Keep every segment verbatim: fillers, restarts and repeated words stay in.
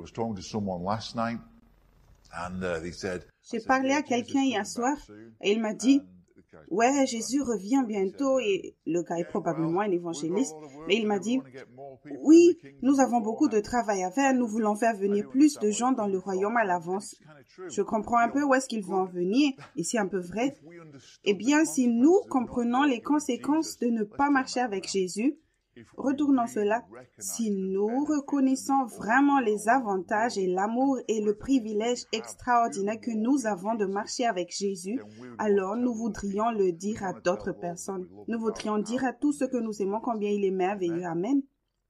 J'ai parlé à quelqu'un hier soir et il m'a dit « Ouais, Jésus revient bientôt » et le gars est probablement un évangéliste, mais il m'a dit « Oui, nous avons beaucoup de travail à faire, nous voulons faire venir plus de gens dans le royaume à l'avance. » Je comprends un peu où est-ce qu'il veut en venir et c'est un peu vrai. Eh bien, si nous comprenons les conséquences de ne pas marcher avec Jésus, retournons cela. Si nous reconnaissons vraiment les avantages et l'amour et le privilège extraordinaire que nous avons de marcher avec Jésus, alors nous voudrions le dire à d'autres personnes. Nous voudrions dire à tous ceux que nous aimons combien il est merveilleux. Amen.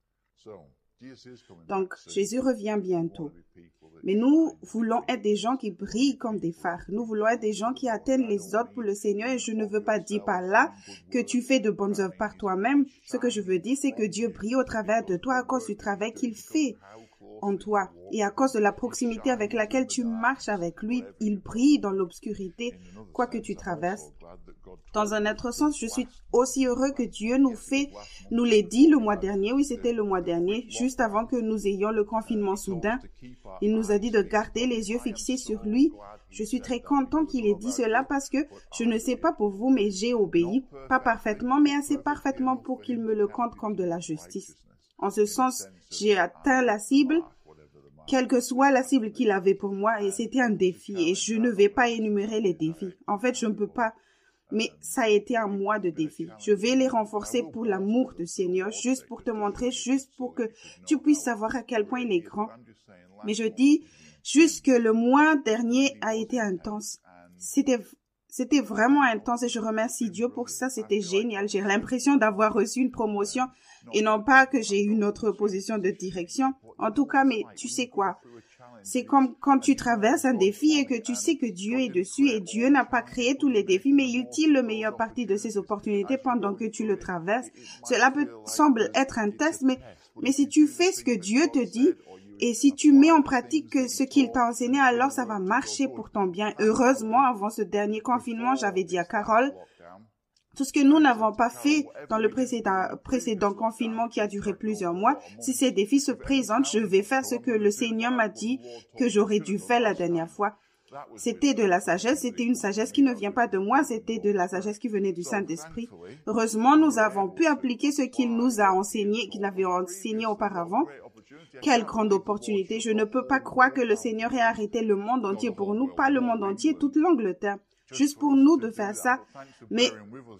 Donc, Jésus revient bientôt. Mais nous voulons être des gens qui brillent comme des phares. Nous voulons être des gens qui atteignent les autres pour le Seigneur. Et je ne veux pas dire par là que tu fais de bonnes œuvres par toi-même. Ce que je veux dire, c'est que Dieu brille au travers de toi à cause du travail qu'il fait en toi. Et à cause de la proximité avec laquelle tu marches avec lui, il brille dans l'obscurité, quoi que tu traverses. Dans un autre sens, je suis aussi heureux que Dieu nous fait, nous l'ait dit le mois dernier, oui c'était le mois dernier, juste avant que nous ayons le confinement soudain. Il nous a dit de garder les yeux fixés sur lui. Je suis très content qu'il ait dit cela parce que je ne sais pas pour vous, mais j'ai obéi, pas parfaitement, mais assez parfaitement pour qu'il me le compte comme de la justice. En ce sens, j'ai atteint la cible, quelle que soit la cible qu'il avait pour moi, et c'était un défi, et je ne vais pas énumérer les défis. En fait, je ne peux pas, mais ça a été un mois de défis. Je vais les renforcer pour l'amour du Seigneur, juste pour te montrer, juste pour que tu puisses savoir à quel point il est grand. Mais je dis juste que le mois dernier a été intense. C'était C'était vraiment intense et je remercie Dieu pour ça. C'était génial. J'ai l'impression d'avoir reçu une promotion et non pas que j'ai une autre position de direction. En tout cas, mais tu sais quoi? C'est comme quand tu traverses un défi et que tu sais que Dieu est dessus et Dieu n'a pas créé tous les défis, mais il tire le meilleur parti de ces opportunités pendant que tu le traverses. Cela peut semble être un test, mais, mais si tu fais ce que Dieu te dit, et si tu mets en pratique ce qu'il t'a enseigné, alors ça va marcher pour ton bien. Heureusement, avant ce dernier confinement, j'avais dit à Carole, tout ce que nous n'avons pas fait dans le précédent, précédent confinement qui a duré plusieurs mois, si ces défis se présentent, je vais faire ce que le Seigneur m'a dit que j'aurais dû faire la dernière fois. C'était de la sagesse, c'était une sagesse qui ne vient pas de moi, c'était de la sagesse qui venait du Saint-Esprit. Heureusement, nous avons pu appliquer ce qu'il nous a enseigné, qu'il avait enseigné auparavant. Quelle grande opportunité! Je ne peux pas croire que le Seigneur ait arrêté le monde entier pour nous, pas le monde entier, toute l'Angleterre, juste pour nous de faire ça. Mais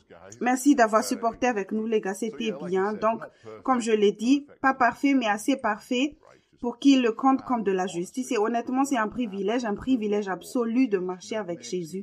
merci d'avoir supporté avec nous, les gars, c'était bien. Donc, comme je l'ai dit, pas parfait, mais assez parfait pour qu'il le compte comme de la justice. Et honnêtement, c'est un privilège, un privilège absolu de marcher avec Jésus.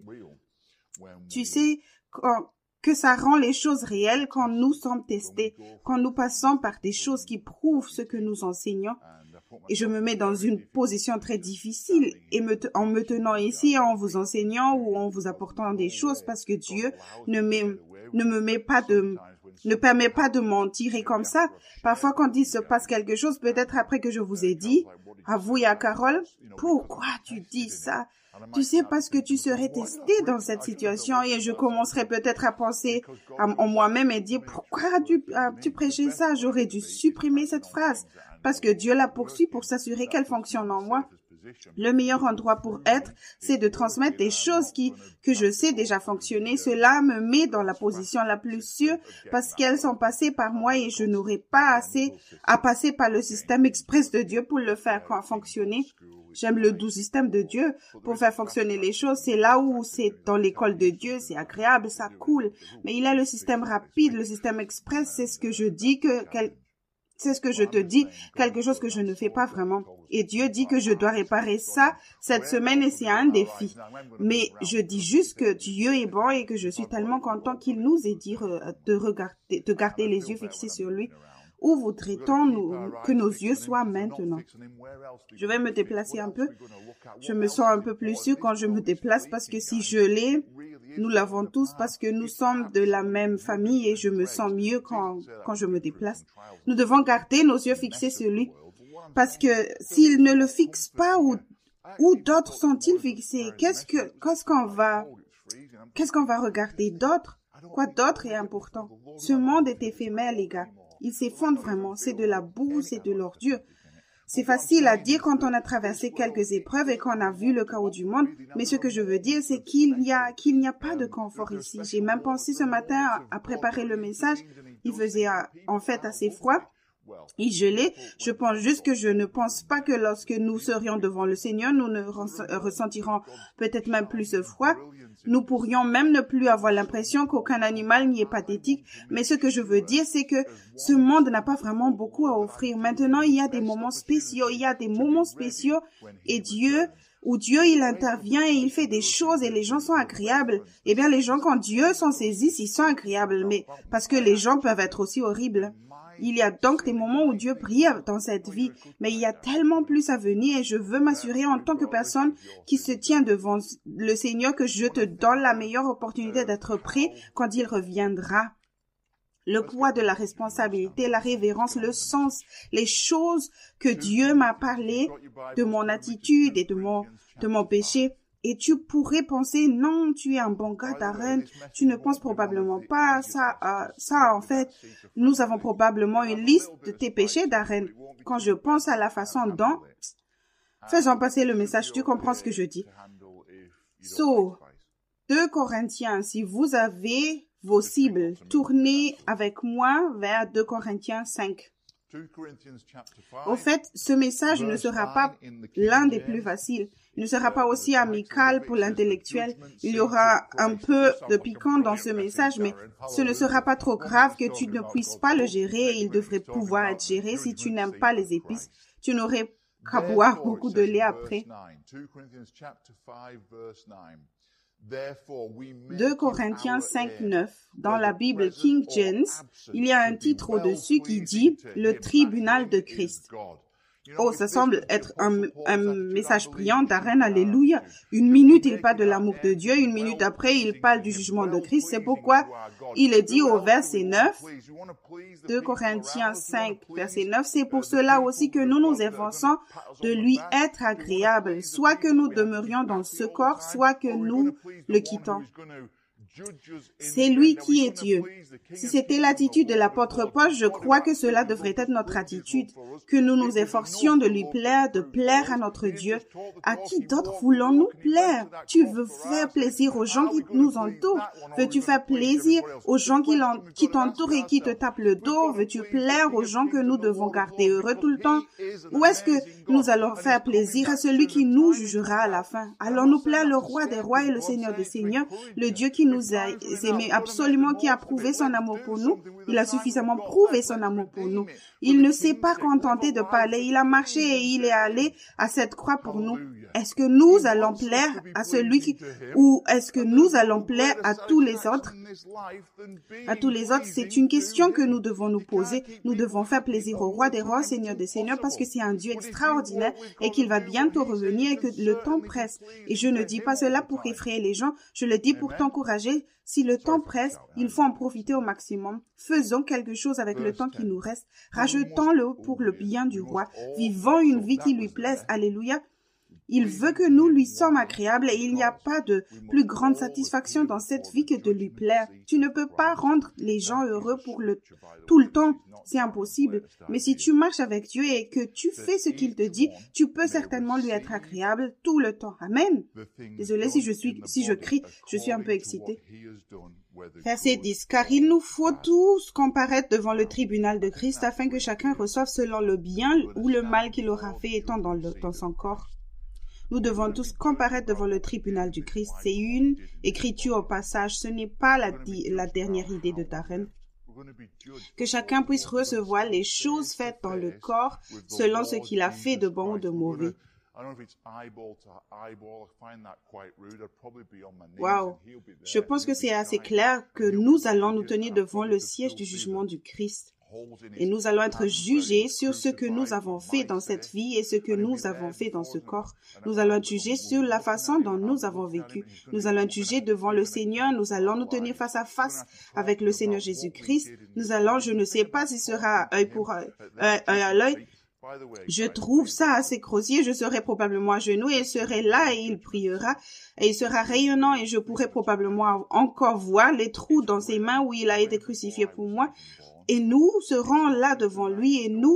Tu sais, quand, que ça rend les choses réelles quand nous sommes testés, quand nous passons par des choses qui prouvent ce que nous enseignons. Et je me mets dans une position très difficile et me te, en me tenant ici, en vous enseignant ou en vous apportant des choses parce que Dieu ne, met, ne me met pas de... ne permet pas de mentir et comme ça, parfois quand il se passe quelque chose, peut-être après que je vous ai dit, à vous et à Carole, pourquoi tu dis ça? Tu sais, parce que tu serais testé dans cette situation et je commencerai peut-être à penser à, en moi-même et dire, pourquoi as-tu, as-tu prêché ça? J'aurais dû supprimer cette phrase parce que Dieu la poursuit pour s'assurer qu'elle fonctionne en moi. Le meilleur endroit pour être, c'est de transmettre des choses qui, que je sais déjà fonctionner. Cela me met dans la position la plus sûre parce qu'elles sont passées par moi et je n'aurai pas assez à passer par le système express de Dieu pour le faire fonctionner. J'aime le doux système de Dieu pour faire fonctionner les choses. C'est là où c'est dans l'école de Dieu, c'est agréable, ça coule. Mais il y a le système rapide, le système express, c'est ce que je dis que... Quel... C'est ce que je te dis, quelque chose que je ne fais pas vraiment. Et Dieu dit que je dois réparer ça cette semaine et c'est un défi. Mais je dis juste que Dieu est bon et que je suis tellement content qu'il nous ait dit de regarder, de garder les yeux fixés sur lui. Où voudrait-on nous, que nos yeux soient maintenant? Je vais me déplacer un peu. Je me sens un peu plus sûre quand je me déplace parce que si je l'ai, nous l'avons tous parce que nous sommes de la même famille et je me sens mieux quand, quand je me déplace. Nous devons garder nos yeux fixés sur lui parce que s'il ne le fixe pas, où, où d'autres sont-ils fixés? Qu'est-ce que, qu'est-ce qu'on va, qu'est-ce qu'on va regarder d'autres? Quoi d'autre est important? Ce monde est éphémère, les gars. Il s'effondre vraiment. C'est de la boue, c'est de l'ordure. C'est facile à dire quand on a traversé quelques épreuves et qu'on a vu le chaos du monde, mais ce que je veux dire, c'est qu'il n'y a, qu'il n'y a pas de confort ici. J'ai même pensé ce matin à, à préparer le message. Il faisait en fait assez froid. Il gelait. Je pense juste que je ne pense pas que lorsque nous serions devant le Seigneur, nous ne ressentirons peut-être même plus ce froid. Nous pourrions même ne plus avoir l'impression qu'aucun animal n'y est pathétique. Mais ce que je veux dire, c'est que ce monde n'a pas vraiment beaucoup à offrir. Maintenant, il y a des moments spéciaux. Il y a des moments spéciaux et Dieu, où Dieu, il intervient et il fait des choses et les gens sont agréables. Eh bien, les gens, quand Dieu s'en saisissent, ils sont agréables. Mais parce que les gens peuvent être aussi horribles. Il y a donc des moments où Dieu brille dans cette vie, mais il y a tellement plus à venir et je veux m'assurer en tant que personne qui se tient devant le Seigneur que je te donne la meilleure opportunité d'être prêt quand il reviendra. Le poids de la responsabilité, la révérence, le sens, les choses que Dieu m'a parlé de mon attitude et de mon, de mon péché. Et tu pourrais penser, non, tu es un bon gars, Darren, tu ne penses probablement pas ça. Euh, ça, en fait, nous avons probablement une liste de tes péchés, Darren. Quand je pense à la façon dont... Faisons passer le message, tu comprends ce que je dis. So, deux Corinthiens, si vous avez vos cibles, tournez avec moi vers deux Corinthiens cinq. Au fait, ce message ne sera pas l'un des plus faciles. Il ne sera pas aussi amical pour l'intellectuel. Il y aura un peu de piquant dans ce message, mais ce ne sera pas trop grave que tu ne puisses pas le gérer et il devrait pouvoir être géré. Si tu n'aimes pas les épices, tu n'aurais qu'à boire beaucoup de lait après. deux Corinthiens cinq, neuf. Dans la Bible King James, il y a un titre au-dessus qui dit « Le tribunal de Christ ». Oh, ça semble être un, un message brillant, Darren, alléluia. Une minute, il parle de l'amour de Dieu, une minute après, il parle du jugement de Christ. C'est pourquoi il est dit au verset neuf, deux Corinthiens cinq, verset neuf, c'est pour cela aussi que nous nous efforçons de lui être agréable, soit que nous demeurions dans ce corps, soit que nous le quittons. C'est lui qui est Dieu. Si c'était l'attitude de l'apôtre Paul, je crois que cela devrait être notre attitude, que nous nous efforcions de lui plaire, de plaire à notre Dieu. À qui d'autre voulons-nous plaire? Tu veux faire plaisir aux gens qui nous entourent? Veux-tu faire plaisir aux gens qui, qui t'entourent et qui te tapent le dos? Veux-tu plaire aux gens que nous devons garder heureux tout le temps? Ou est-ce que nous allons faire plaisir à celui qui nous jugera à la fin? Allons-nous plaire le roi des rois et le Seigneur des seigneurs, le Dieu qui nous a aimé absolument, qui a prouvé son amour pour nous. Il a suffisamment prouvé son amour pour nous. Il ne s'est pas contenté de parler. Il a marché et il est allé à cette croix pour nous. Est-ce que nous allons plaire à celui qui, ou est-ce que nous allons plaire à tous les autres? À tous les autres, c'est une question que nous devons nous poser. Nous devons faire plaisir au roi des rois, Seigneur des seigneurs, parce que c'est un Dieu extraordinaire et qu'il va bientôt revenir et que le temps presse. Et je ne dis pas cela pour effrayer les gens, je le dis pour t'encourager. Si le temps presse, il faut en profiter au maximum. Faisons quelque chose avec le temps qui nous reste. Rajoutons-le pour le bien du roi. Vivons une vie qui lui plaise. Alléluia. Il veut que nous lui sommes agréables et il n'y a pas de plus grande satisfaction dans cette vie que de lui plaire. Tu ne peux pas rendre les gens heureux pour le tout le temps. C'est impossible. Mais si tu marches avec Dieu et que tu fais ce qu'il te dit, tu peux certainement lui être agréable tout le temps. Amen. Désolé si je suis, si je crie, je suis un peu excitée. Verset dix. Car il nous faut tous comparaître devant le tribunal de Christ afin que chacun reçoive selon le bien ou le mal qu'il aura fait étant dans, le, dans son corps. Nous devons tous comparaître devant le tribunal du Christ. C'est une écriture au passage. Ce n'est pas la, la dernière idée de Darren. Que chacun puisse recevoir les choses faites dans le corps selon ce qu'il a fait de bon ou de mauvais. Wow. Je pense que c'est assez clair que nous allons nous tenir devant le siège du jugement du Christ. Et nous allons être jugés sur ce que nous avons fait dans cette vie et ce que nous avons fait dans ce corps. Nous allons être jugés sur la façon dont nous avons vécu. Nous allons être jugés devant le Seigneur. Nous allons nous tenir face à face avec le Seigneur Jésus-Christ. Nous allons, je ne sais pas si ce sera œil pour œil, œil à l'œil. Je trouve ça assez grossier. Je serai probablement à genoux et il serait là et il priera et il sera rayonnant et je pourrai probablement encore voir les trous dans ses mains où il a été crucifié pour moi. Et nous serons là devant lui et nous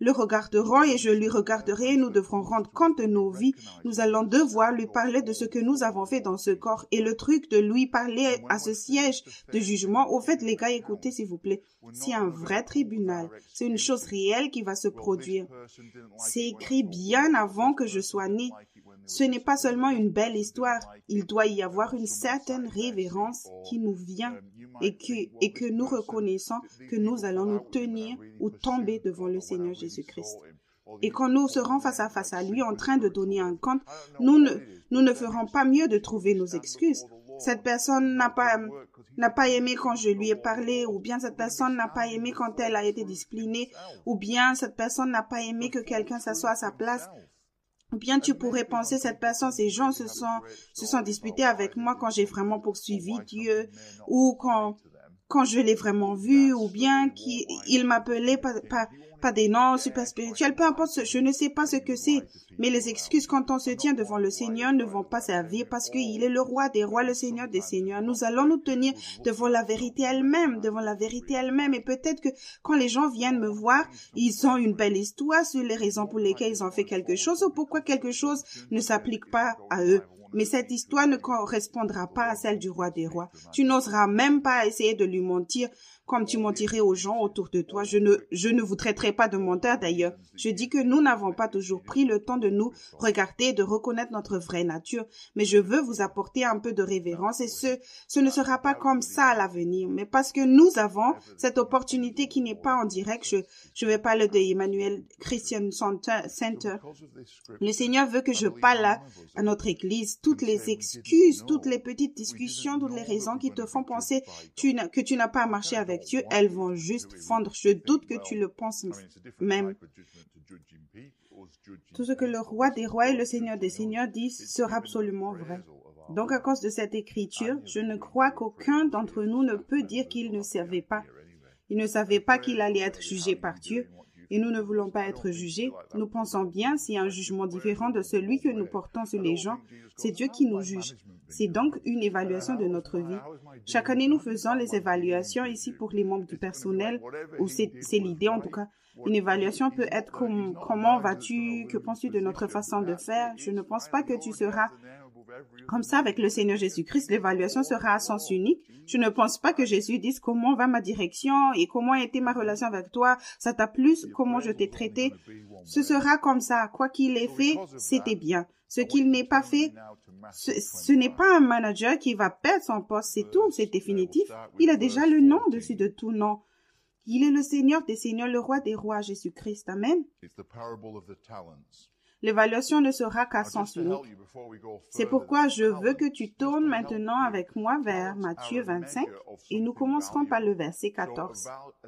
le regarderons et je lui regarderai et nous devrons rendre compte de nos vies. Nous allons devoir lui parler de ce que nous avons fait dans ce corps et le truc de lui parler à ce siège de jugement. Au fait, les gars, écoutez s'il vous plaît, c'est un vrai tribunal. C'est une chose réelle qui va se produire. C'est écrit bien avant que je sois né. Ce n'est pas seulement une belle histoire. Il doit y avoir une certaine révérence qui nous vient et que, et que nous reconnaissons que nous allons nous tenir ou tomber devant le Seigneur Jésus-Christ. Et quand nous serons face à face à lui en train de donner un compte, nous ne, nous ne ferons pas mieux de trouver nos excuses. Cette personne n'a pas, n'a pas aimé quand je lui ai parlé, ou bien cette personne n'a pas aimé quand elle a été disciplinée, ou bien cette personne n'a pas aimé que quelqu'un s'assoie à sa place. Ou bien tu pourrais penser, cette personne, ces gens se sont, se sont disputés avec moi quand j'ai vraiment poursuivi Dieu, ou quand, quand je l'ai vraiment vu, ou bien qu'il m'appelait pas, pas, pas des noms super spirituels, peu importe, je ne sais pas ce que c'est. Mais les excuses quand on se tient devant le Seigneur ne vont pas servir parce qu'il est le roi des rois, le Seigneur des seigneurs. Nous allons nous tenir devant la vérité elle-même, devant la vérité elle-même. Et peut-être que quand les gens viennent me voir, ils ont une belle histoire sur les raisons pour lesquelles ils ont fait quelque chose ou pourquoi quelque chose ne s'applique pas à eux. Mais cette histoire ne correspondra pas à celle du roi des rois. Tu n'oseras même pas essayer de lui mentir comme tu mentirais aux gens autour de toi. Je ne, je ne vous traiterai pas de menteur d'ailleurs. Je dis que nous n'avons pas toujours pris le temps de nous regarder et de reconnaître notre vraie nature. Mais je veux vous apporter un peu de révérence et ce, ce ne sera pas comme ça à l'avenir. Mais parce que nous avons cette opportunité qui n'est pas en direct, je, je vais parler de Emmanuel Christian Center. Le Seigneur veut que je parle à, à notre église. Toutes les excuses, toutes les petites discussions, toutes les raisons qui te font penser tu que tu n'as pas marché avec Dieu, elles vont juste fondre. Je doute que tu le penses même. Tout ce que le roi des rois et le Seigneur des seigneurs disent sera absolument vrai. Donc, à cause de cette écriture, je ne crois qu'aucun d'entre nous ne peut dire qu'il ne savait pas. Il ne savait pas qu'il allait être jugé par Dieu. Et nous ne voulons pas être jugés. Nous pensons bien s'il y a un jugement différent de celui que nous portons sur les gens. C'est Dieu qui nous juge. C'est donc une évaluation de notre vie. Chaque année, nous faisons les évaluations ici pour les membres du personnel, ou c'est, c'est l'idée en tout cas. Une évaluation peut être comme comment vas-tu, que penses-tu de notre façon de faire. Je ne pense pas que tu seras comme ça avec le Seigneur Jésus-Christ. L'évaluation sera à sens unique. Je ne pense pas que Jésus dise comment va ma direction et comment a été ma relation avec toi. Ça t'a plu, comment je t'ai traité. Ce sera comme ça. Quoi qu'il ait fait, c'était bien. Ce qu'il n'ait pas fait, ce, ce n'est pas un manager qui va perdre son poste. C'est tout, c'est définitif. Il a déjà le nom dessus de tout nom. Il est le Seigneur des seigneurs, le roi des rois, Jésus-Christ. Amen. L'évaluation ne sera qu'à sens unique. C'est pourquoi je veux que tu tournes maintenant avec moi vers Matthieu vingt-cinq et nous commencerons par le verset quatorze.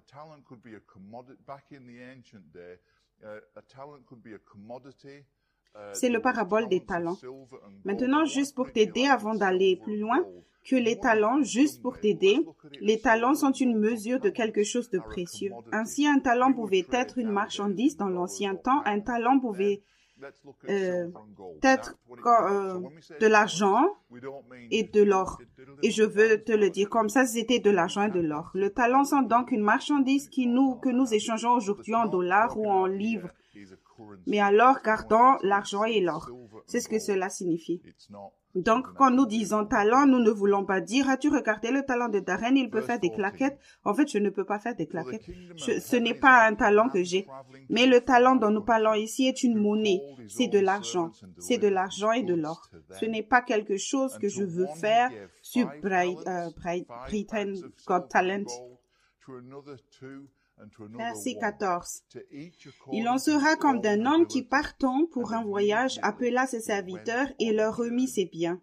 C'est le parabole des talents. Maintenant, juste pour t'aider avant d'aller plus loin, que les talents, juste pour t'aider, les talents sont une mesure de quelque chose de précieux. Ainsi, un talent pouvait être une marchandise dans l'ancien temps, un talent pouvait Euh, être euh, de l'argent et de l'or. Et je veux te le dire comme ça, c'était de l'argent et de l'or. Le talent sont donc une marchandise qui nous, que nous échangeons aujourd'hui en dollars ou en livres. Mais alors, gardons l'argent et l'or. C'est ce que cela signifie. Donc, quand nous disons talent, nous ne voulons pas dire « As-tu regardé le talent de Darren? Il peut faire des claquettes. » En fait, je ne peux pas faire des claquettes. Je, ce n'est pas un talent que j'ai. Mais le talent dont nous parlons ici est une monnaie. C'est de l'argent. C'est de l'argent et de l'or. Ce n'est pas quelque chose que je veux faire sur Bright, uh, Bright, Britain Got Talent. Verset quatorze. Il en sera comme d'un homme qui partant pour un voyage appela ses serviteurs et leur remit ses biens.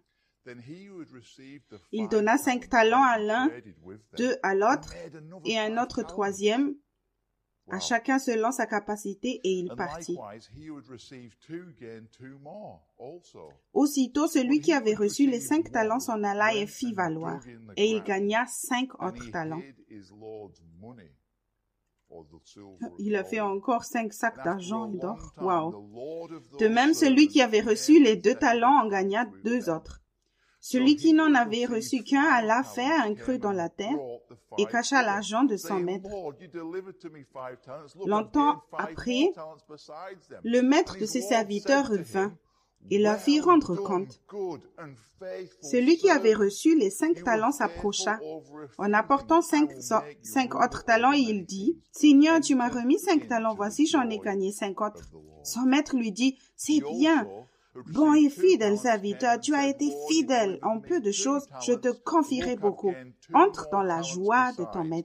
Il donna cinq talents à l'un, deux à l'autre et un autre troisième, à chacun selon sa capacité, et il partit. Aussitôt, celui qui avait reçu les cinq talents s'en alla et fit valoir, et il gagna cinq autres talents. Il a fait encore cinq sacs d'argent et d'or. Wow. De même, celui qui avait reçu les deux talents en gagna deux autres. Celui qui n'en avait reçu qu'un alla faire un creux dans la terre et cacha l'argent de cent mètres. Longtemps après, le maître de ses serviteurs revint et leur fit rendre compte. Celui qui avait reçu les cinq talents s'approcha en apportant cinq, cinq autres talents et il dit, « Seigneur, tu m'as remis cinq talents, voici j'en ai gagné cinq autres. » Son maître lui dit, « C'est bien, bon et fidèle serviteur, tu as été fidèle en peu de choses, je te confierai beaucoup. Entre dans la joie de ton maître. »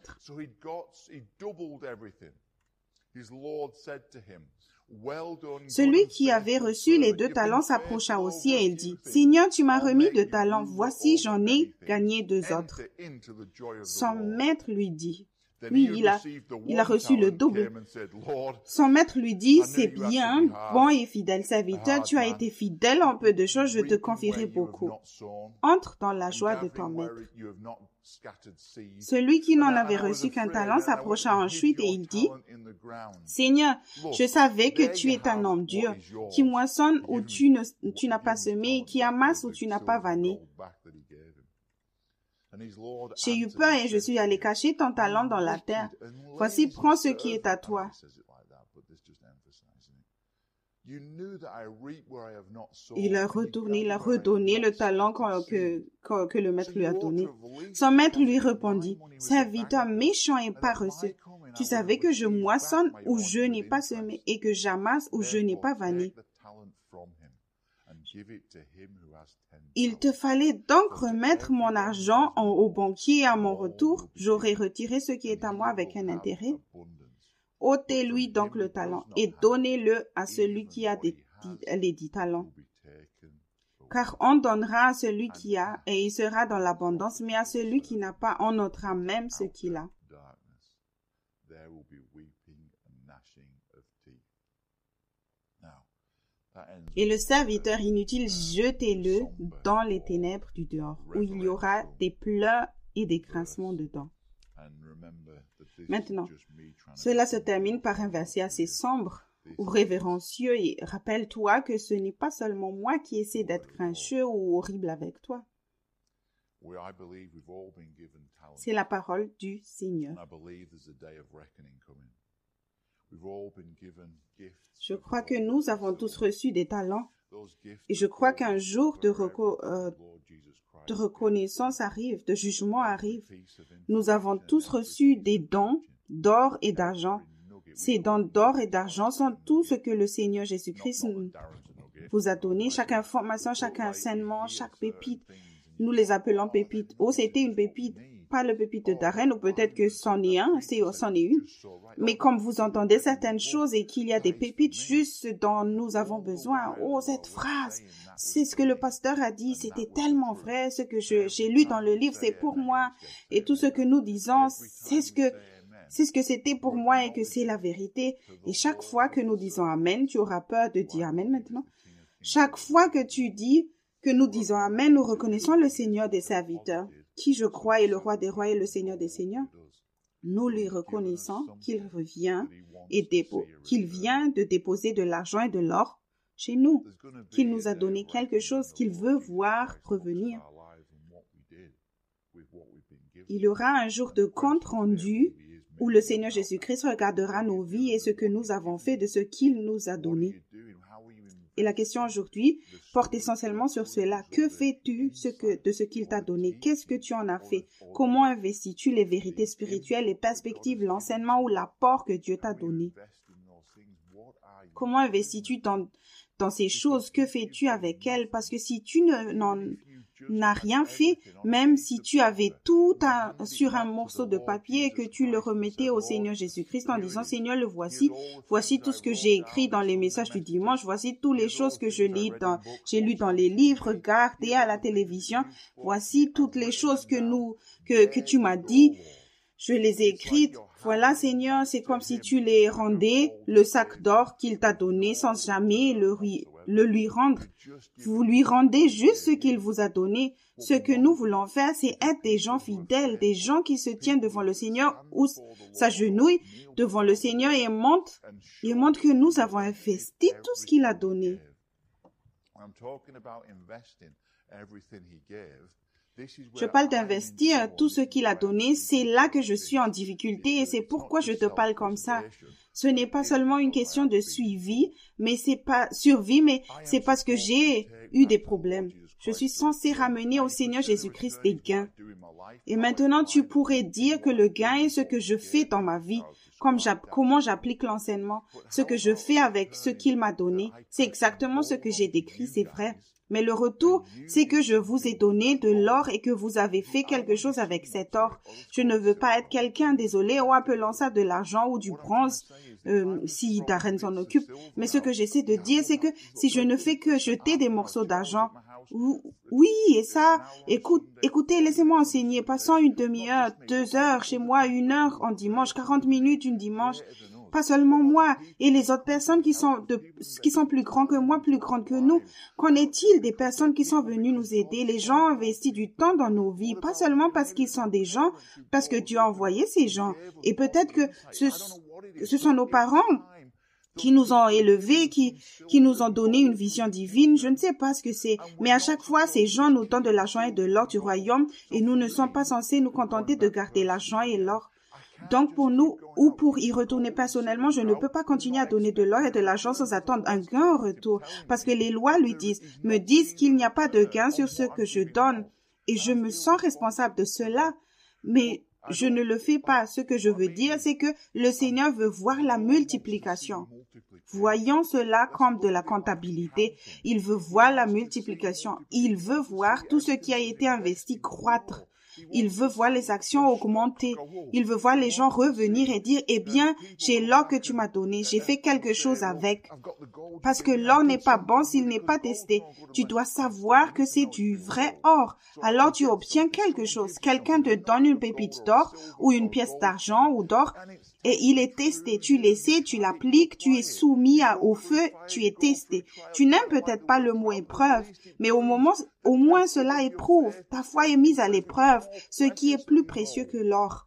Celui qui avait reçu les deux talents s'approcha aussi et il dit, « Seigneur, tu m'as remis deux talents, voici j'en ai gagné deux autres. » Son maître lui dit, « Oui, il a, il a reçu le double. » Son maître lui dit, « C'est bien, bon et fidèle serviteur, tu as été fidèle en peu de choses, je te confierai beaucoup. Entre dans la joie de ton maître. » Celui qui n'en avait reçu qu'un talent s'approcha ensuite et il dit, « Seigneur, je savais que tu es un homme dur, qui moissonne où tu, ne, tu n'as pas semé, qui amasse où tu n'as pas vanné. J'ai eu peur et je suis allé cacher ton talent dans la terre. Voici, prends ce qui est à toi. » Il a retourné, il a redonné le talent que, que, que le maître lui a donné. Son maître lui répondit, « Serviteur méchant et paresseux, tu savais que je moissonne où je n'ai pas semé et que j'amasse où je n'ai pas vanné. Il te fallait donc remettre mon argent au banquier et à mon retour, j'aurais retiré ce qui est à moi avec un intérêt. Ôtez-lui donc le talent et donnez-le à celui qui a des, les dix talents. Car on donnera à celui qui a et il sera dans l'abondance, mais à celui qui n'a pas, on ôtera même ce qu'il a. » Et le serviteur inutile, jetez-le dans les ténèbres du dehors, où il y aura des pleurs et des grincements dedans. Maintenant, cela se termine par un verset assez sombre ou révérencieux et rappelle-toi que ce n'est pas seulement moi qui essaie d'être grincheux ou horrible avec toi. C'est la parole du Seigneur. Je crois que nous avons tous reçu des talents et je crois qu'un jour de, reco- euh, de reconnaissance arrive, de jugement arrive. Nous avons tous reçu des dons d'or et d'argent. Ces dons d'or et d'argent sont tout ce que le Seigneur Jésus-Christ vous a donné, chaque information, chaque enseignement, chaque pépite. Nous les appelons pépites. Oh, c'était une pépite. Pas le pépite de Darren, ou peut-être que c'en est un, c'est, c'en est une. Mais comme vous entendez certaines choses et qu'il y a des pépites juste dont nous avons besoin, oh, cette phrase, c'est ce que le pasteur a dit, c'était tellement vrai, ce que je, j'ai lu dans le livre, c'est pour moi. Et tout ce que nous disons, c'est ce que, c'est ce que c'était pour moi et que c'est la vérité. Et chaque fois que nous disons Amen, tu auras peur de dire Amen maintenant. Chaque fois que tu dis que nous disons Amen, nous reconnaissons le Seigneur des serviteurs, qui je crois est le roi des rois et le Seigneur des seigneurs. Nous lui reconnaissons qu'il revient et dépo- qu'il vient de déposer de l'argent et de l'or chez nous, qu'il nous a donné quelque chose qu'il veut voir revenir. Il y aura un jour de compte rendu où le Seigneur Jésus-Christ regardera nos vies et ce que nous avons fait de ce qu'il nous a donné. Et la question aujourd'hui porte essentiellement sur cela. Que fais-tu ce que, de ce qu'il t'a donné? Qu'est-ce que tu en as fait? Comment investis-tu les vérités spirituelles, les perspectives, l'enseignement ou l'apport que Dieu t'a donné? Comment investis-tu dans, dans ces choses? Que fais-tu avec elles? Parce que si tu ne, n'en as rien fait, même si tu avais tout un, sur un morceau de papier et que tu le remettais au Seigneur Jésus-Christ en disant, Seigneur, le voici, voici tout ce que j'ai écrit dans les messages du dimanche, voici toutes les choses que je lis dans, j'ai lu dans les livres, regardé à la télévision, voici toutes les choses que nous, que, que tu m'as dit, je les ai écrites. Voilà, Seigneur, c'est comme si tu les rendais le sac d'or qu'il t'a donné sans jamais le, le lui rendre. Vous lui rendez juste ce qu'il vous a donné. Ce que nous voulons faire, c'est être des gens fidèles, des gens qui se tiennent devant le Seigneur ou s'agenouillent devant le Seigneur et montrent, et montrent que nous avons investi tout ce qu'il a donné. Je parle d'investir tout ce qu'il a donné. C'est là que je suis en difficulté et c'est pourquoi je te parle comme ça. Ce n'est pas seulement une question de suivi, mais c'est pas survie, mais c'est parce que j'ai eu des problèmes. Je suis censé ramener au Seigneur Jésus-Christ des gains. Et maintenant, tu pourrais dire que le gain est ce que je fais dans ma vie, comme j'app- comment j'applique l'enseignement, ce que je fais avec ce qu'il m'a donné. C'est exactement ce que j'ai décrit, c'est vrai. Mais le retour, c'est que je vous ai donné de l'or et que vous avez fait quelque chose avec cet or. Je ne veux pas être quelqu'un, désolé, ou appelons ça de l'argent ou du bronze, euh, si Darren s'en occupe. Mais ce que j'essaie de dire, c'est que si je ne fais que jeter des morceaux d'argent, oui, et ça, écoute, écoutez, laissez-moi enseigner. Passons une demi-heure, deux heures chez moi, une heure en dimanche, quarante minutes une dimanche. Pas seulement moi et les autres personnes qui sont de, qui sont plus grands que moi, plus grandes que nous. Qu'en est-il des personnes qui sont venues nous aider? Les gens ont investi du temps dans nos vies, pas seulement parce qu'ils sont des gens, parce que Dieu a envoyé ces gens. Et peut-être que ce, ce sont nos parents qui nous ont élevés, qui, qui nous ont donné une vision divine. Je ne sais pas ce que c'est, mais à chaque fois, ces gens nous donnent de l'argent et de l'or du royaume et nous ne sommes pas censés nous contenter de garder l'argent et l'or. Donc, pour nous, ou pour y retourner personnellement, je ne peux pas continuer à donner de l'or et de l'argent sans attendre un gain en retour, parce que les lois lui disent, me disent qu'il n'y a pas de gain sur ce que je donne, et je me sens responsable de cela, mais je ne le fais pas. Ce que je veux dire, c'est que le Seigneur veut voir la multiplication. Voyons cela comme de la comptabilité. Il veut voir la multiplication. Il veut voir tout ce qui a été investi croître. Il veut voir les actions augmenter. Il veut voir les gens revenir et dire, eh bien, j'ai l'or que tu m'as donné, j'ai fait quelque chose avec. Parce que l'or n'est pas bon s'il n'est pas testé. Tu dois savoir que c'est du vrai or. Alors tu obtiens quelque chose. Quelqu'un te donne une pépite d'or ou une pièce d'argent ou d'or et il est testé. Tu l'essaies, tu l'appliques, tu es soumis à, au feu, tu es testé. Tu n'aimes peut-être pas le mot épreuve, mais au moment, au moins cela éprouve. Ta foi est mise à l'épreuve, ce qui est plus précieux que l'or.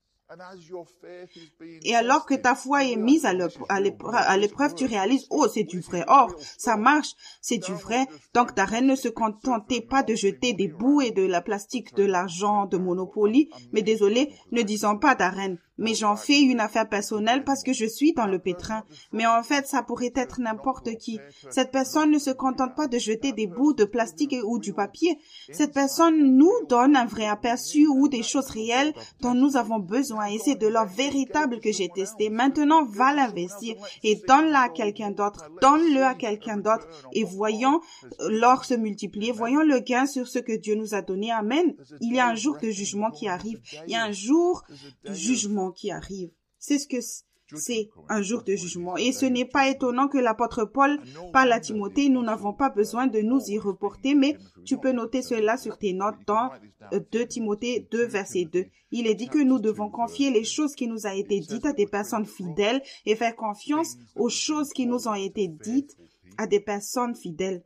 Et alors que ta foi est mise à l'épreuve, tu réalises, oh, c'est du vrai or, ça marche, c'est du vrai. Donc Darren ne se contentait pas de jeter des bouts et de la plastique, de l'argent, de Monopoly, mais désolé, ne disons pas Darren. Mais j'en fais une affaire personnelle parce que je suis dans le pétrin. Mais en fait, ça pourrait être n'importe qui. Cette personne ne se contente pas de jeter des bouts de plastique ou du papier. Cette personne nous donne un vrai aperçu ou des choses réelles dont nous avons besoin. Et c'est de l'or véritable que j'ai testé. Maintenant, va l'investir et donne-la à quelqu'un d'autre. Donne-le à quelqu'un d'autre et voyons l'or se multiplier. Voyons le gain sur ce que Dieu nous a donné. Amen. Il y a un jour de jugement qui arrive. Il y a un jour de jugement qui arrive. C'est ce que c'est, un jour de jugement. Et ce n'est pas étonnant que l'apôtre Paul parle à Timothée. Nous n'avons pas besoin de nous y reporter, mais tu peux noter cela sur tes notes dans deux Timothée deux, verset deux. Il est dit que nous devons confier les choses qui nous ont été dites à des personnes fidèles et faire confiance aux choses qui nous ont été dites à des personnes fidèles.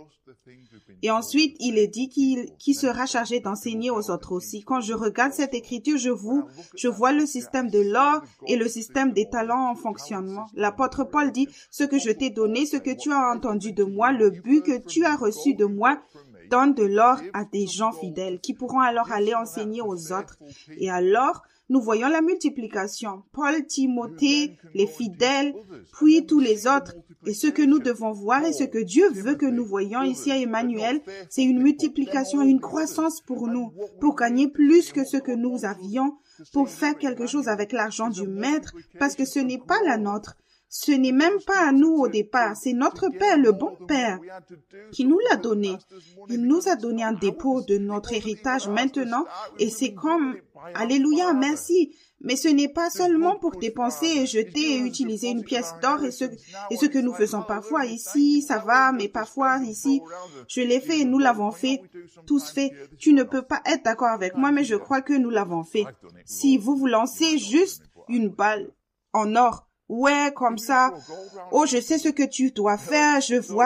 Et ensuite, il est dit qu'il qui sera chargé d'enseigner aux autres aussi. Quand je regarde cette écriture, je, vous, je vois le système de l'or et le système des talents en fonctionnement. L'apôtre Paul dit, ce que je t'ai donné, ce que tu as entendu de moi, le but que tu as reçu de moi, donne de l'or à des gens fidèles qui pourront alors aller enseigner aux autres. Et alors, nous voyons la multiplication. Paul, Timothée, les fidèles, puis tous les autres. Et ce que nous devons voir et ce que Dieu veut que nous voyions ici à Emmanuel, c'est une multiplication, une croissance pour nous, pour gagner plus que ce que nous avions, pour faire quelque chose avec l'argent du Maître, parce que ce n'est pas la nôtre. Ce n'est même pas à nous au départ, c'est notre Père, le bon Père, qui nous l'a donné. Il nous a donné un dépôt de notre héritage maintenant et c'est comme, alléluia, merci. Mais ce n'est pas seulement pour dépenser et jeter et utiliser une pièce d'or et ce, et ce que nous faisons parfois ici, ça va, mais parfois ici, je l'ai fait et nous l'avons fait, tous fait. Tu ne peux pas être d'accord avec moi, mais je crois que nous l'avons fait. Si vous vous lancez juste une balle en or, ouais, comme ça. Oh, je sais ce que tu dois faire. Je vois que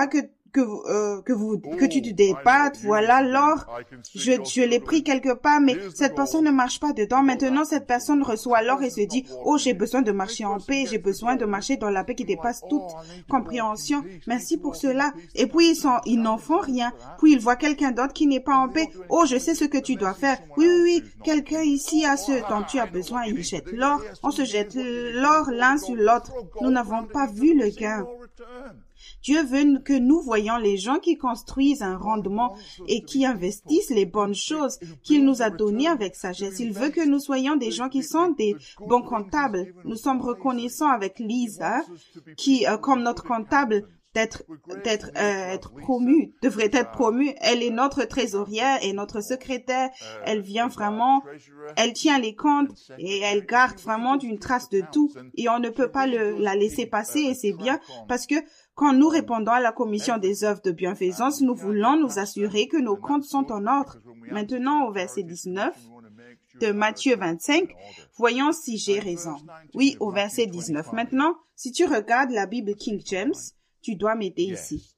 que euh, que vous que tu te débattes, voilà, l'or, je je l'ai pris quelque part, mais cette personne ne marche pas dedans. Maintenant, cette personne reçoit l'or et se dit, oh, j'ai besoin de marcher en paix, j'ai besoin de marcher dans la paix qui dépasse toute compréhension. Merci pour cela. Et puis ils sont, ils n'en font rien. Puis ils voient quelqu'un d'autre qui n'est pas en paix. Oh, je sais ce que tu dois faire. Oui, oui, oui. Quelqu'un ici a ce dont tu as besoin. Il jette l'or. On se jette l'or l'un sur l'autre. Nous n'avons pas vu le gain. Dieu veut que nous voyions les gens qui construisent un rendement et qui investissent les bonnes choses qu'il nous a données avec sagesse. Il veut que nous soyons des gens qui sont des bons comptables. Nous sommes reconnaissants avec Lisa, qui, euh, comme notre comptable, d'être d'être euh, être promue, devrait être promue. Elle est notre trésorière et notre secrétaire. Elle vient vraiment, elle tient les comptes et elle garde vraiment une trace de tout. Et on ne peut pas le, la laisser passer et c'est bien parce que quand nous répondons à la commission des œuvres de bienfaisance, nous voulons nous assurer que nos comptes sont en ordre. Maintenant, au verset dix-neuf de Matthieu vingt-cinq, voyons si j'ai raison. Oui, au verset dix-neuf. Maintenant, si tu regardes la Bible King James, tu dois m'aider ici.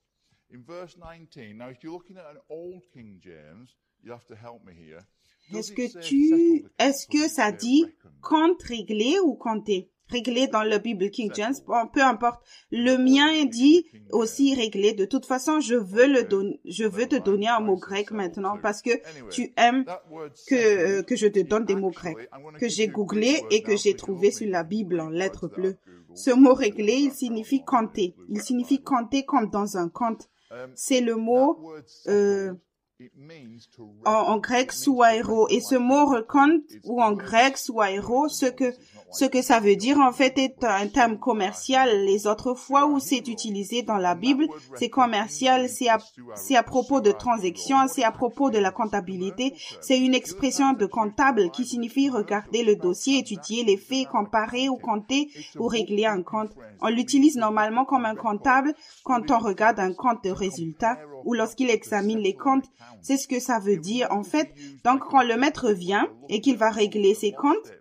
Est-ce que tu, est-ce que ça dit compte réglé ou compté? Réglé dans le Bible King James, bon, peu importe. Le mien dit aussi réglé. De toute façon, je veux le donner, je veux te donner un mot grec maintenant parce que tu aimes que, euh, que je te donne des mots grecs que j'ai googlé et que j'ai trouvé sur la Bible en lettres bleues. Ce mot réglé, il signifie compter. Il signifie compter comme dans un compte. C'est le mot, euh, En, en grec souairo, et ce mot recompte ou en grec souairo, ce que ce que ça veut dire en fait est un terme commercial. Les autres fois où c'est utilisé dans la Bible, c'est commercial, c'est à, c'est à propos de transactions, c'est à propos de la comptabilité. C'est une expression de comptable qui signifie regarder le dossier, étudier les faits, comparer ou compter ou régler un compte. On l'utilise normalement comme un comptable quand on regarde un compte de résultats ou lorsqu'il examine les comptes. C'est ce que ça veut dire en fait. Donc quand le maître vient et qu'il va régler ses comptes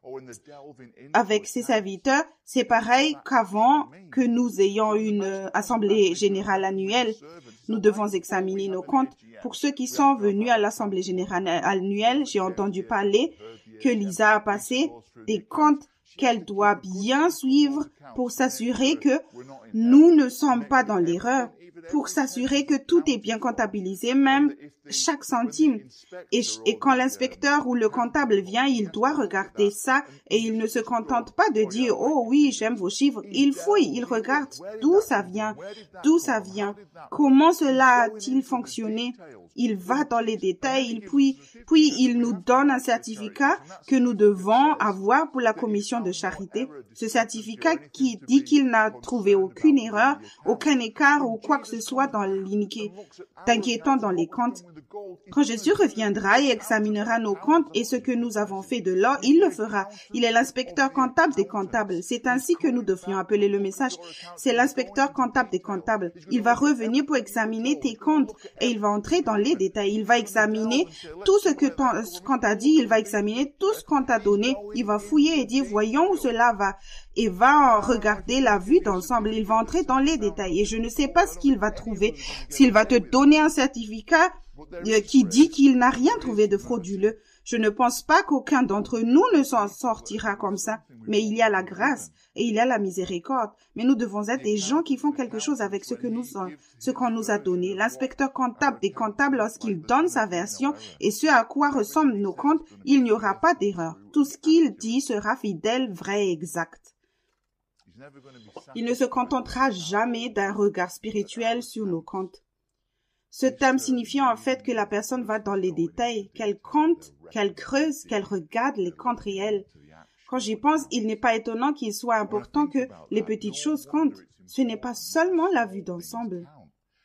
avec ses serviteurs, c'est pareil qu'avant que nous ayons une assemblée générale annuelle. Nous devons examiner nos comptes. Pour ceux qui sont venus à l'assemblée générale annuelle, j'ai entendu parler que Lisa a passé des comptes qu'elle doit bien suivre pour s'assurer que nous ne sommes pas dans l'erreur, pour s'assurer que tout est bien comptabilisé, même chaque centime. Et, et quand l'inspecteur ou le comptable vient, il doit regarder ça et il ne se contente pas de dire « Oh oui, j'aime vos chiffres ». Il fouille, il regarde d'où ça vient, d'où ça vient, comment cela a-t-il fonctionné. Il va dans les détails, puis, puis il nous donne un certificat que nous devons avoir pour la commission de charité. Ce certificat qui dit qu'il n'a trouvé aucune erreur, aucun écart ou quoi que ce soit dans l'iniquité d'inquiétant dans les comptes. Quand Jésus reviendra et examinera nos comptes et ce que nous avons fait de l'or, il le fera. Il est l'inspecteur comptable des comptables. C'est ainsi que nous devrions appeler le message. C'est l'inspecteur comptable des comptables. Il va revenir pour examiner tes comptes et il va entrer dans les détails. Il va examiner tout ce que qu'on t'a dit. Il va examiner tout ce qu'on t'a donné. Il va fouiller et dire, voyons où cela va. Et va regarder la vue d'ensemble. Il va entrer dans les détails. Et je ne sais pas ce qu'il va trouver. S'il va te donner un certificat qui dit qu'il n'a rien trouvé de frauduleux. Je ne pense pas qu'aucun d'entre nous ne s'en sortira comme ça. Mais il y a la grâce et il y a la miséricorde. Mais nous devons être des gens qui font quelque chose avec ce que nous ce qu'on nous a donné. L'inspecteur comptable des comptables, lorsqu'il donne sa version et ce à quoi ressemblent nos comptes, il n'y aura pas d'erreur. Tout ce qu'il dit sera fidèle, vrai et exact. Il ne se contentera jamais d'un regard spirituel sur nos comptes. Ce terme signifie en fait que la personne va dans les détails, qu'elle compte, qu'elle creuse, qu'elle regarde les comptes réels. Quand j'y pense, il n'est pas étonnant qu'il soit important que les petites choses comptent. Ce n'est pas seulement la vue d'ensemble.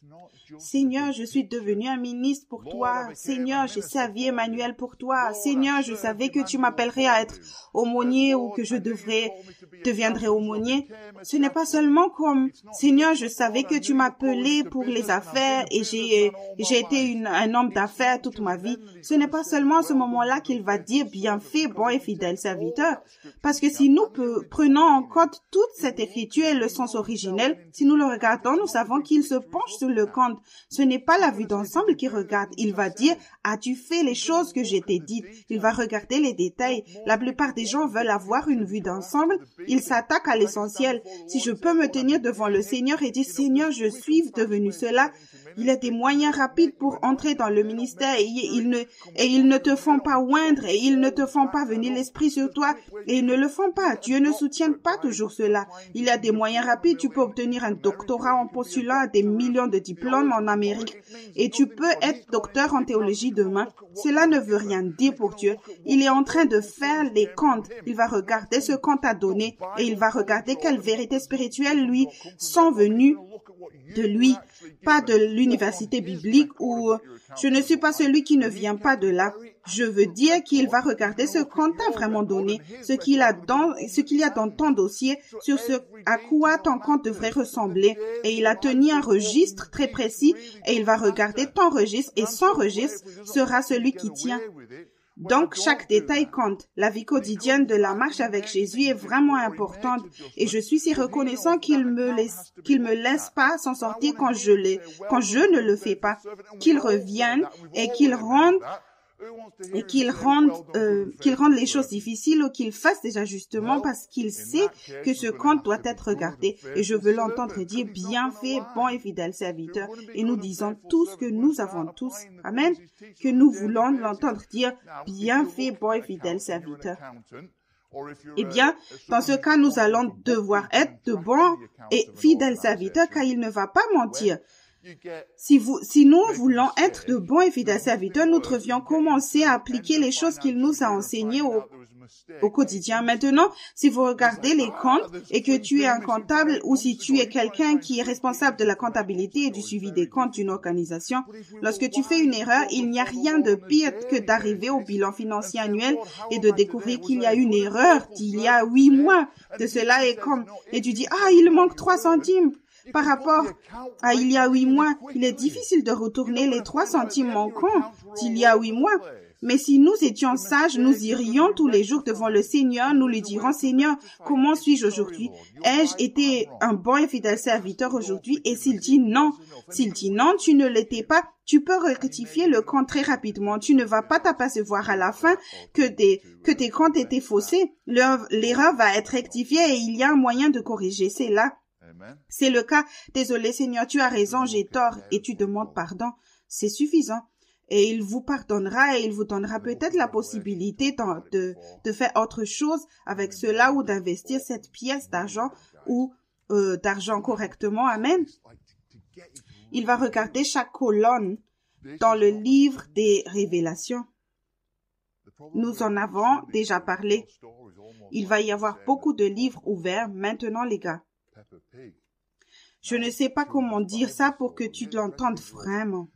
Seigneur, je suis devenu un ministre pour toi. Seigneur, j'ai servi Emmanuel pour toi. Seigneur, je savais que tu m'appellerais à être aumônier ou que je devrais, deviendrais aumônier. Ce n'est pas seulement comme, Seigneur, je savais que tu m'appelais pour les affaires et j'ai, j'ai été une, un homme d'affaires toute ma vie. Ce n'est pas seulement à ce moment-là qu'il va dire bien fait, bon et fidèle serviteur. Parce que si nous peut, prenons en compte toute cette écriture et le sens originel, si nous le regardons, nous savons qu'il se penche sur le compte. Ce n'est pas la vue d'ensemble qu'il regarde. Il va dire, as-tu fait les choses que je t'ai dites? Il va regarder les détails. La plupart des gens veulent avoir une vue d'ensemble. Ils s'attaquent à l'essentiel. Si je peux me tenir devant le Seigneur et dire, Seigneur, je suis devenu cela, il y a des moyens rapides pour entrer dans le ministère et ils ne, et ils ne te font pas oindre et ils ne te font pas venir l'esprit sur toi et ils ne le font pas. Dieu ne soutient pas toujours cela. Il y a des moyens rapides. Tu peux obtenir un doctorat en postulant à des millions de diplômes en Amérique et tu peux être docteur en théologie demain. Cela ne veut rien dire pour Dieu. Il est en train de faire les comptes. Il va regarder ce qu'on t'a donné et il va regarder quelles vérités spirituelles lui sont venues de lui, pas de l'université biblique ou je ne suis pas celui qui ne vient pas de là. Je veux dire qu'il va regarder ce qu'on t'a vraiment donné, ce qu'il a dans, ce qu'il y a dans ton dossier, sur ce à quoi ton compte devrait ressembler. Et il a tenu un registre très précis et il va regarder ton registre et son registre sera celui qui tient. Donc, chaque détail compte. La vie quotidienne de la marche avec Jésus est vraiment importante et je suis si reconnaissant qu'il me laisse, qu'il me laisse pas s'en sortir quand je l'ai, quand je ne le fais pas. Qu'il revienne et qu'il rende et qu'il rende, euh, qu'il rende les choses difficiles ou qu'il fasse des ajustements parce qu'il sait que ce compte doit être regardé. Et je veux l'entendre dire, bien fait, bon et fidèle serviteur. Et nous disons tout ce que nous avons tous. Amen. Que nous voulons l'entendre dire, bien fait, bon et fidèle serviteur. Eh bien, dans ce cas, nous allons devoir être de bons et fidèles serviteurs car il ne va pas mentir. Si, vous, si nous voulons être de bons et fidèles serviteurs, nous devions commencer à appliquer les choses qu'il nous a enseignées au, au quotidien. Maintenant, si vous regardez les comptes et que tu es un comptable ou si tu es quelqu'un qui est responsable de la comptabilité et du suivi des comptes d'une organisation, lorsque tu fais une erreur, il n'y a rien de pire que d'arriver au bilan financier annuel et de découvrir qu'il y a une erreur d'il y a huit mois. De cela est comme, et tu dis, ah, il manque trois centimes. Par rapport à il y a huit mois, il est difficile de retourner les trois centimes manquants d'il y a huit mois. Mais si nous étions sages, nous irions tous les jours devant le Seigneur, nous lui dirons, Seigneur, comment suis-je aujourd'hui? Ai-je été un bon et fidèle serviteur aujourd'hui? Et s'il dit non, s'il dit non, tu ne l'étais pas, tu peux rectifier le compte très rapidement. Tu ne vas pas t'apercevoir à la fin que, des, que tes comptes étaient faussés. L'erreur va être rectifiée et il y a un moyen de corriger. C'est là. C'est le cas. Désolé Seigneur, tu as raison, j'ai tort et tu demandes pardon. C'est suffisant. Et il vous pardonnera et il vous donnera peut-être la possibilité de, de, de faire autre chose avec cela ou d'investir cette pièce d'argent ou euh, d'argent correctement. Amen. Il va regarder chaque colonne dans le livre des révélations. Nous en avons déjà parlé. Il va y avoir beaucoup de livres ouverts maintenant, les gars. Je ne sais pas comment dire ça pour que tu l'entendes vraiment.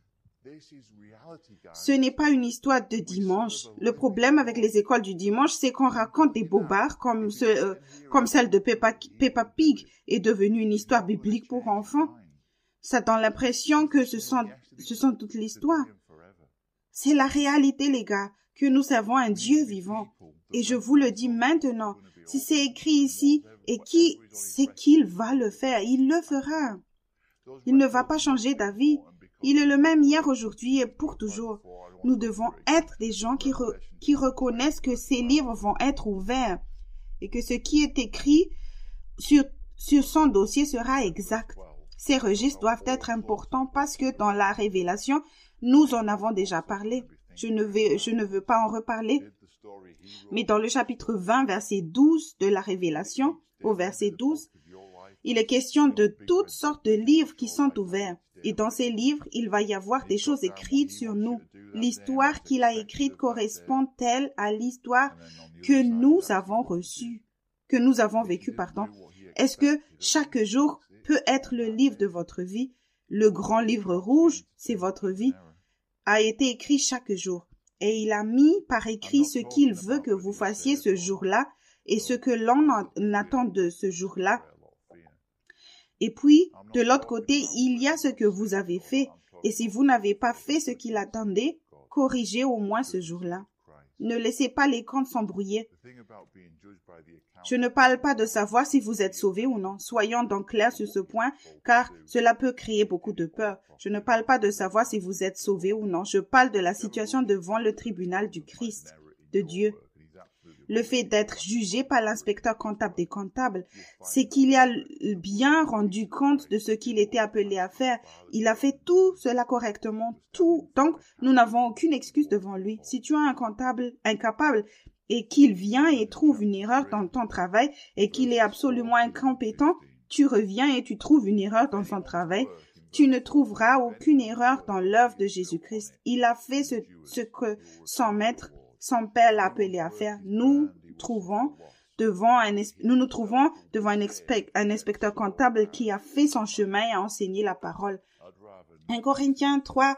Ce n'est pas une histoire de dimanche. Le problème avec les écoles du dimanche, c'est qu'on raconte des bobards comme, ce, euh, comme celle de Peppa, Peppa Pig est devenue une histoire biblique pour enfants. Ça donne l'impression que ce sont, ce sont toute l'histoire. C'est la réalité, les gars, que nous avons un Dieu vivant. Et je vous le dis maintenant, si c'est écrit ici, et qui c'est qu'il va le faire, il le fera. Il ne va pas changer d'avis. Il est le même hier, aujourd'hui et pour toujours. Nous devons être des gens qui, re, qui reconnaissent que ces livres vont être ouverts et que ce qui est écrit sur, sur son dossier sera exact. Ces registres doivent être importants parce que dans la révélation, nous en avons déjà parlé. Je ne vais, je ne veux pas en reparler. Mais dans le chapitre vingt, verset douze de la Révélation, au verset douze, il est question de toutes sortes de livres qui sont ouverts. Et dans ces livres, il va y avoir des choses écrites sur nous. L'histoire qu'il a écrite correspond-elle à l'histoire que nous avons reçue, que nous avons vécue, pardon. Est-ce que chaque jour peut être le livre de votre vie? Le grand livre rouge, c'est votre vie, a été écrit chaque jour. Et il a mis par écrit ce qu'il veut que vous fassiez ce jour-là et ce que l'on attend de ce jour-là. Et puis, de l'autre côté, il y a ce que vous avez fait. Et si vous n'avez pas fait ce qu'il attendait, corrigez au moins ce jour-là. Ne laissez pas les comptes s'embrouiller. Je ne parle pas de savoir si vous êtes sauvé ou non. Soyons donc clairs sur ce point, car cela peut créer beaucoup de peur. Je ne parle pas de savoir si vous êtes sauvé ou non. Je parle de la situation devant le tribunal du Christ, de Dieu. Le fait d'être jugé par l'inspecteur comptable des comptables, c'est qu'il a bien rendu compte de ce qu'il était appelé à faire. Il a fait tout cela correctement, tout. Donc, nous n'avons aucune excuse devant lui. Si tu as un comptable incapable et qu'il vient et trouve une erreur dans ton travail et qu'il est absolument incompétent, tu reviens et tu trouves une erreur dans son travail. Tu ne trouveras aucune erreur dans l'œuvre de Jésus-Christ. Il a fait ce, ce que son maître son père l'a appelé à faire. Nous trouvons devant un, nous nous trouvons devant un, expect, un inspecteur comptable qui a fait son chemin et a enseigné la parole. un Corinthiens trois,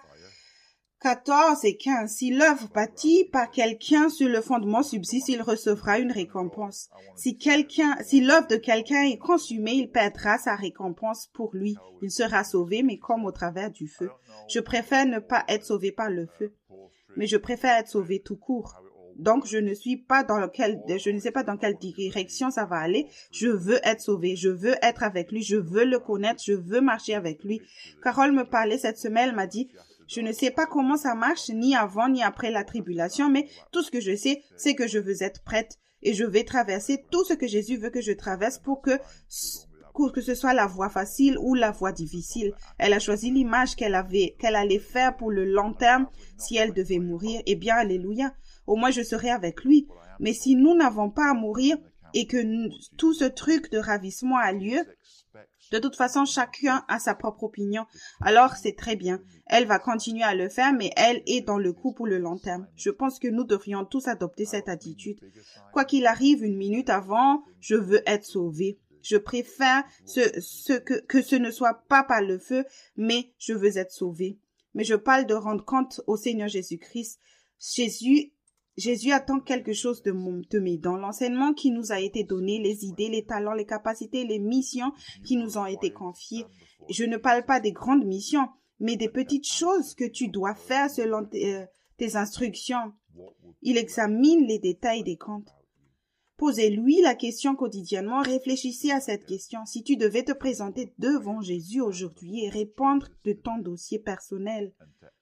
quatorze et quinze. Si l'œuvre bâtie par quelqu'un sur le fondement subsiste, il recevra une récompense. Si quelqu'un, si l'œuvre de quelqu'un est consumée, il perdra sa récompense pour lui. Il sera sauvé, mais comme au travers du feu. Je préfère ne pas être sauvé par le feu, mais je préfère être sauvé tout court. Donc, je ne suis pas dans lequel, je ne sais pas dans quelle direction ça va aller. Je veux être sauvé. Je veux être avec lui. Je veux le connaître. Je veux marcher avec lui. Carole me parlait cette semaine. Elle m'a dit, je ne sais pas comment ça marche, ni avant, ni après la tribulation, mais tout ce que je sais, c'est que je veux être prête et je vais traverser tout ce que Jésus veut que je traverse pour que que ce soit la voie facile ou la voie difficile. Elle a choisi l'image qu'elle avait, qu'elle allait faire pour le long terme si elle devait mourir. Eh bien, alléluia. Au moins, je serai avec lui. Mais si nous n'avons pas à mourir et que nous, tout ce truc de ravissement a lieu, de toute façon, chacun a sa propre opinion. Alors, c'est très bien. Elle va continuer à le faire, mais elle est dans le coup pour le long terme. Je pense que nous devrions tous adopter cette attitude. Quoi qu'il arrive, une minute avant, je veux être sauvé. Je préfère ce, ce que, que ce ne soit pas par le feu, mais je veux être sauvé. Mais je parle de rendre compte au Seigneur Jésus-Christ. Jésus, Jésus attend quelque chose de, mon, de mes dons. L'enseignement qui nous a été donné, les idées, les talents, les capacités, les missions qui nous ont été confiées. Je ne parle pas des grandes missions, mais des petites choses que tu dois faire selon tes, euh, tes instructions. Il examine les détails des comptes. Posez-lui la question quotidiennement, réfléchissez à cette question. Si tu devais te présenter devant Jésus aujourd'hui et répondre de ton dossier personnel,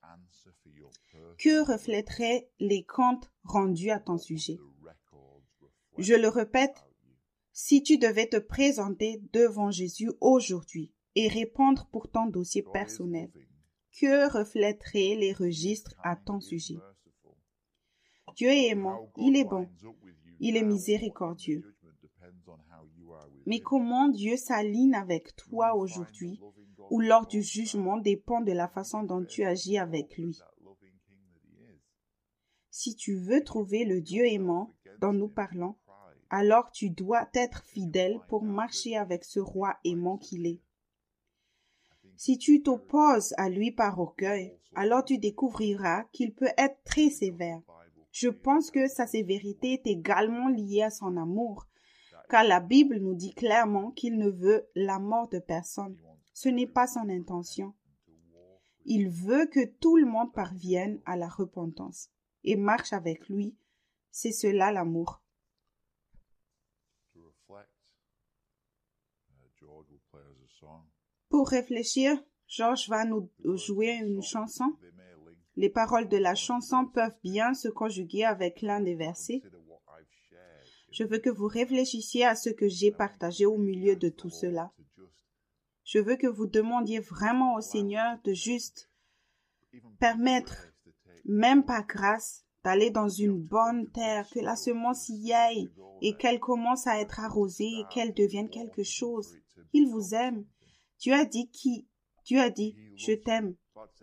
que reflèteraient les comptes rendus à ton sujet? Je le répète, si tu devais te présenter devant Jésus aujourd'hui et répondre pour ton dossier personnel, que reflèteraient les registres à ton sujet? Dieu est aimant, il est bon. Il est miséricordieux. Mais comment Dieu s'aligne avec toi aujourd'hui ou lors du jugement dépend de la façon dont tu agis avec lui. Si tu veux trouver le Dieu aimant dont nous parlons, alors tu dois être fidèle pour marcher avec ce roi aimant qu'il est. Si tu t'opposes à lui par orgueil, alors tu découvriras qu'il peut être très sévère. Je pense que sa sévérité est également liée à son amour, car la Bible nous dit clairement qu'il ne veut la mort de personne. Ce n'est pas son intention. Il veut que tout le monde parvienne à la repentance et marche avec lui. C'est cela l'amour. Pour réfléchir, George va nous jouer une chanson. Les paroles de la chanson peuvent bien se conjuguer avec l'un des versets. Je veux que vous réfléchissiez à ce que j'ai partagé au milieu de tout cela. Je veux que vous demandiez vraiment au Seigneur de juste permettre, même par grâce, d'aller dans une bonne terre, que la semence y aille et qu'elle commence à être arrosée et qu'elle devienne quelque chose. Il vous aime. Dieu a dit qui? Dieu a dit, je t'aime.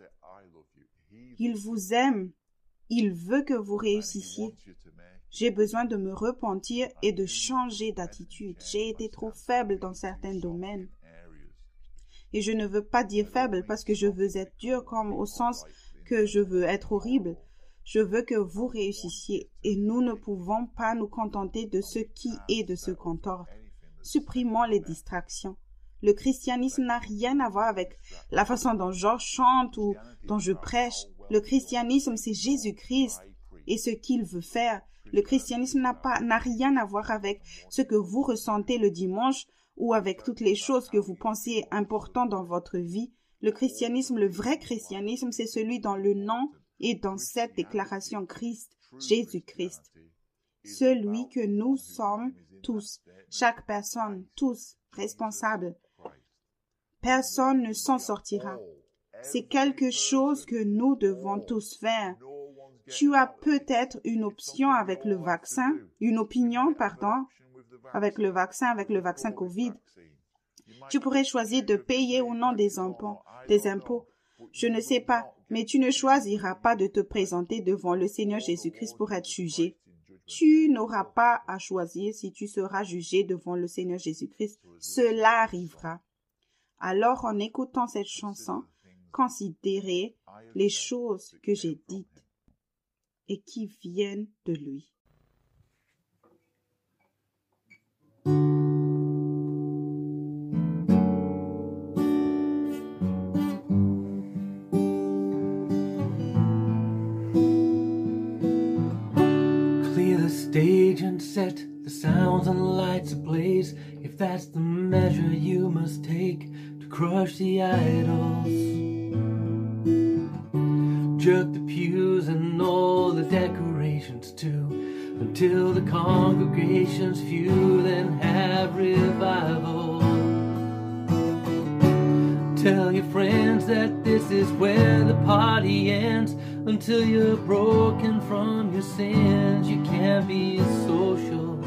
Il vous aime. Il veut que vous réussissiez. J'ai besoin de me repentir et de changer d'attitude. J'ai été trop faible dans certains domaines. Et je ne veux pas dire faible parce que je veux être dur comme au sens que je veux être horrible. Je veux que vous réussissiez et nous ne pouvons pas nous contenter de ce qui est de ce qu'on tord. Supprimons les distractions. Le christianisme n'a rien à voir avec la façon dont je chante ou dont je prêche. Le christianisme, c'est Jésus-Christ et ce qu'il veut faire. Le christianisme n'a pas, n'a rien à voir avec ce que vous ressentez le dimanche ou avec toutes les choses que vous pensez importantes dans votre vie. Le christianisme, le vrai christianisme, c'est celui dans le nom et dans cette déclaration Christ, Jésus-Christ. Celui que nous sommes tous, chaque personne, tous responsables. Personne ne s'en sortira. C'est quelque chose que nous devons tous faire. Tu as peut-être une option avec le vaccin, une opinion, pardon, avec le vaccin, avec le vaccin COVID. Tu pourrais choisir de payer ou non des impôts, des impôts. Je ne sais pas, mais tu ne choisiras pas de te présenter devant le Seigneur Jésus-Christ pour être jugé. Tu n'auras pas à choisir si tu seras jugé devant le Seigneur Jésus-Christ. Cela arrivera. Alors, en écoutant cette chanson, considérez les choses que j'ai dites et qui viennent de lui. Clear the stage and set the sounds and lights ablaze, if that's the measure you must take to crush the idols. Jerk the pews and all the decorations too, until the congregation's few, then have revival. Tell your friends that this is where the party ends, until you're broken from your sins. You can't be social.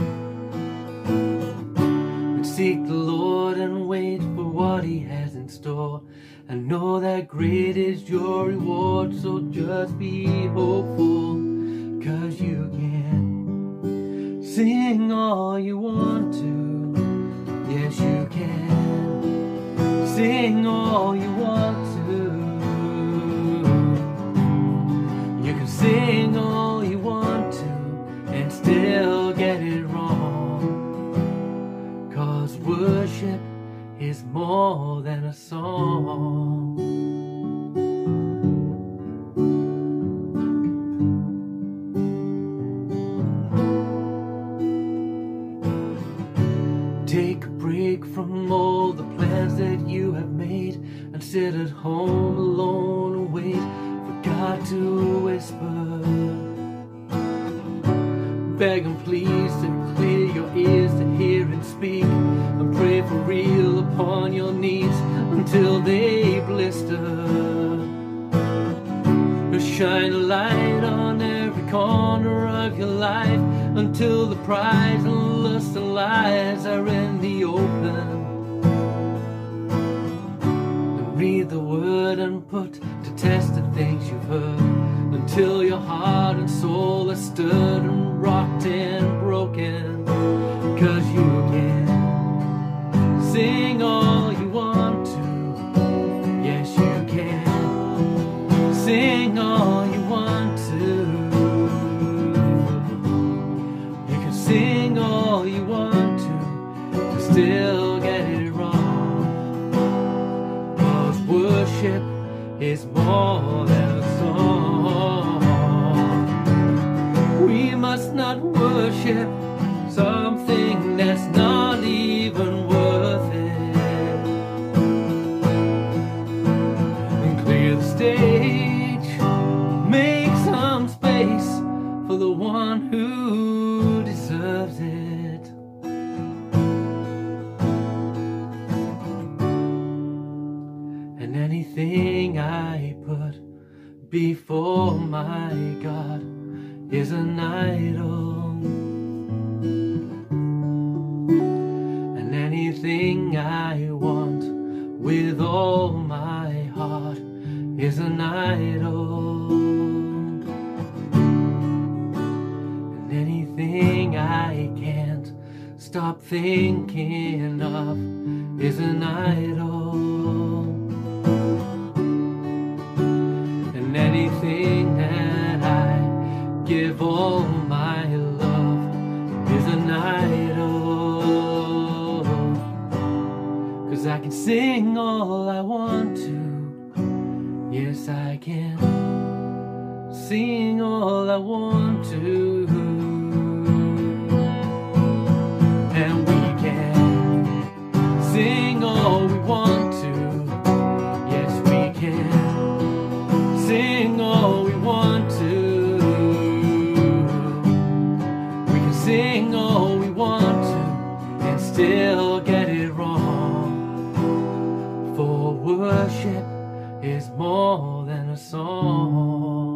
And seek the Lord and wait for what He has in store, and know that great is your reward. So just be hopeful, 'cause you can sing all you want to. Yes, you can sing all you want to. You can sing all you want to and still get it wrong, 'cause worship is more than a song. Take a break from all the plans that you have made, and sit at home alone and wait for God to whisper. Beg and please to clear your ears to hear and speak, and pray for real upon your knees until they blister. Shine a light on every corner of your life, until the pride and lust and lies are in the open. And read the word and put to test the things you've heard, until your heart and soul are stirred and rocked and broken. 'Cause you can sing all you want to. Yes, you can sing all you want to. You can sing all you want to, but still get it wrong. 'Cause worship is more than a song. We must not worship something that's not even worth it. And clear the stage, make some space for the one who deserves it. And anything I put before my God is an idol. And anything I want with all my heart is an idol. And anything I can't stop thinking of is an idol. can sing all I want to. Yes, I can sing all I want to. And we can sing all we want to. Yes, we can sing all we want to. We can sing all we want to and still get it wrong. For worship is more than a song.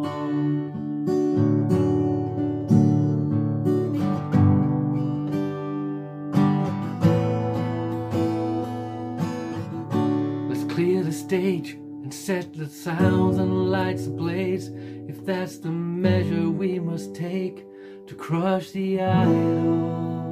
Let's clear the stage and set the sounds and lights ablaze, if that's the measure we must take to crush the idol.